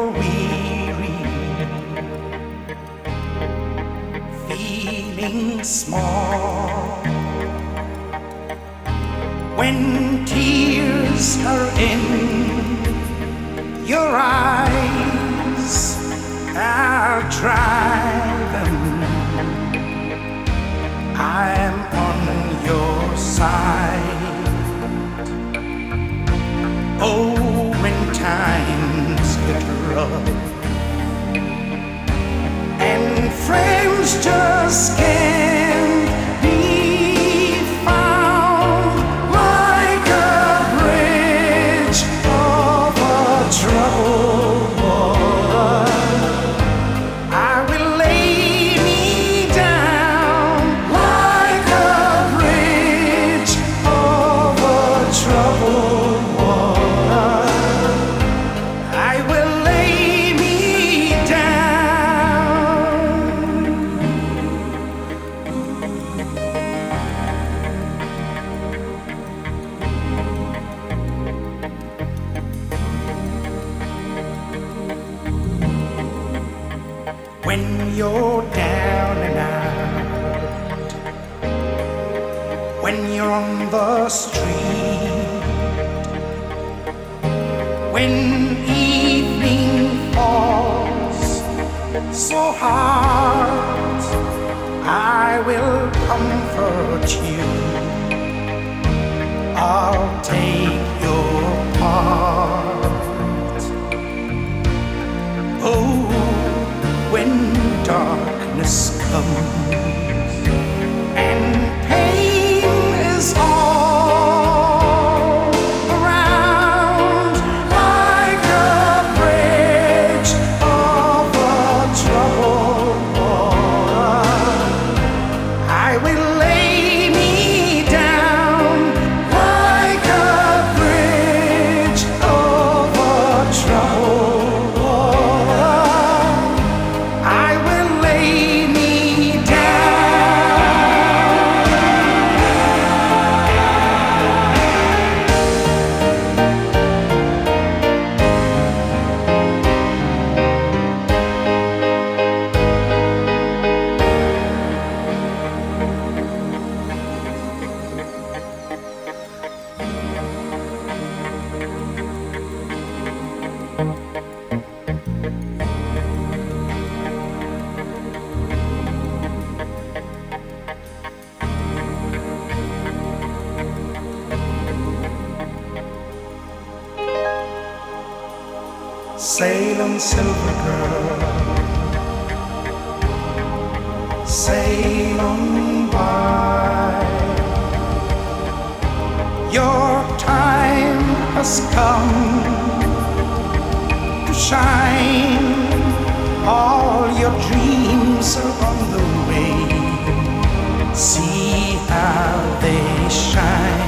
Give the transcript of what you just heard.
you're weary, feeling small, when tears are in your eyes, I'll drive them. I'm on your side. Oh, when times get rough and friends just can't be found, like a bridge over troubled water, I will lay me down like a bridge over troubled water. I will lay me down. When you're down and out, when you're on the street, when evening falls so hard, I will comfort you. I'll take your part. Oh, when darkness comes and pain is all around, like a bridge over troubled water, I will lay me down like a bridge over troubled water. I will lay me Sail on, silver girl, sail on by. Your time has come to shine. All your dreams are on the way. See how they shine.